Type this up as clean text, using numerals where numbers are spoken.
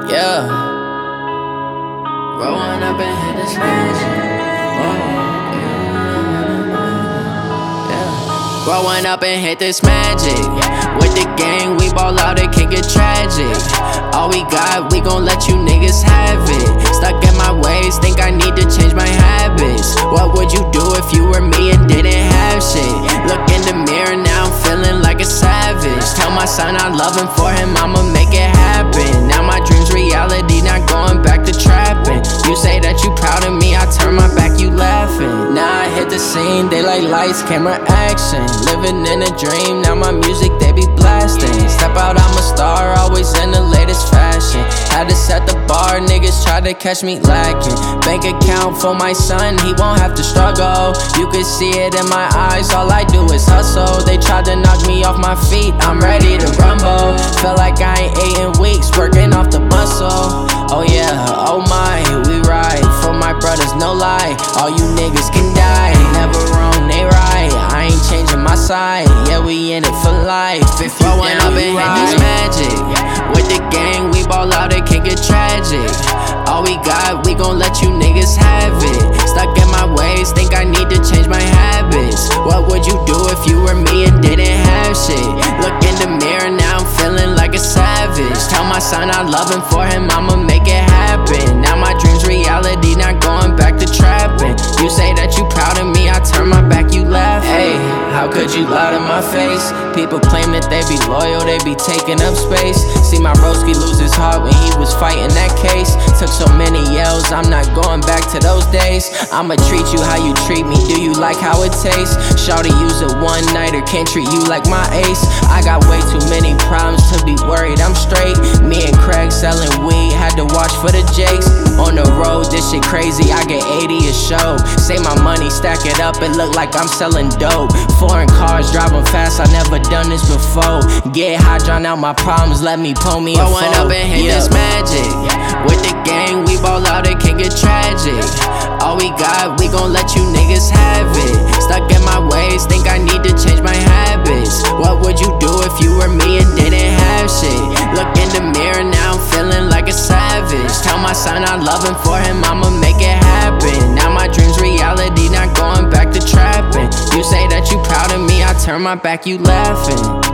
Yeah. Growing up and hit this magic. Yeah. Growing up and hit this magic. With the gang, we ball out, it can get tragic. All we got, we gon' let you niggas have it. Stuck in my ways, think I need to change my habits. What would you do if you were me and didn't have shit? Look in the mirror, now I'm feeling like a savage. Tell my son I love him, for him I'ma make it happen. Now my dream's reality, not going back to trapping. You say that you proud of me, I turn my back, you laughing. Now I hit the scene, they like lights, camera, action. Living in a dream, now my music they be blasting. Step out, I'm a star, always in the latest fashion. Had to set the bar, niggas try to catch me lacking. Bank account for my son, he won't have to struggle. You can see it in my eyes, all I do is hustle. They tried to knock me off my feet, I'm ready to rumble. Feel like I ain't ate in weeks, working off the muscle. Oh yeah, oh my, we ride for my brothers, no lie. All you niggas can die, never wrong, they right. I ain't changing my side, yeah, we in it for life. If you growing up and hit this magic. With the gang, we ball out, it can get tragic. All we got, we gon' let you niggas have it. Stuck in my ways, think I need to change my habits. What would you do if you were me and didn't have shit? Look in the mirror, now I'm feeling like a savage. Tell my son I love him, for him I'ma make it happen. Now my dream's reality, not going back to trapping. You say that you proud of me, I turn my back, you laugh. Hey, how could you lie to my face? People claim that they be loyal, they be taking up space. See my broski lose his heart when he was fighting that case. Took so many yells, I'm not going back to those days. I'ma treat you how you treat me, do you like how it tastes? Shawty use a one-nighter, can't treat you like my ace. I got way too many problems to be worried, I'm straight. Me and Craig selling weed, had to watch for the jakes. On the road, this shit crazy, I get 80 a show. Say my money, stack it up, it look like I'm selling dope. Foreign cars, driving fast, I never done this before. Get high, drown out my problems, let me pull me a phone. Growing up and hit this magic. With the gang, we ball out, it can get tragic. All we got, we gon' let you niggas have it. Stuck in my ways, think I need to change my habits. What would you do if you were me and didn't have shit? Look in the mirror, now I'm feeling like a savage. Tell my son I love him, for him I'ma make it happen. Now my dream's reality, not going back to trapping. You say that you proud of me, I turn my back, you laughing.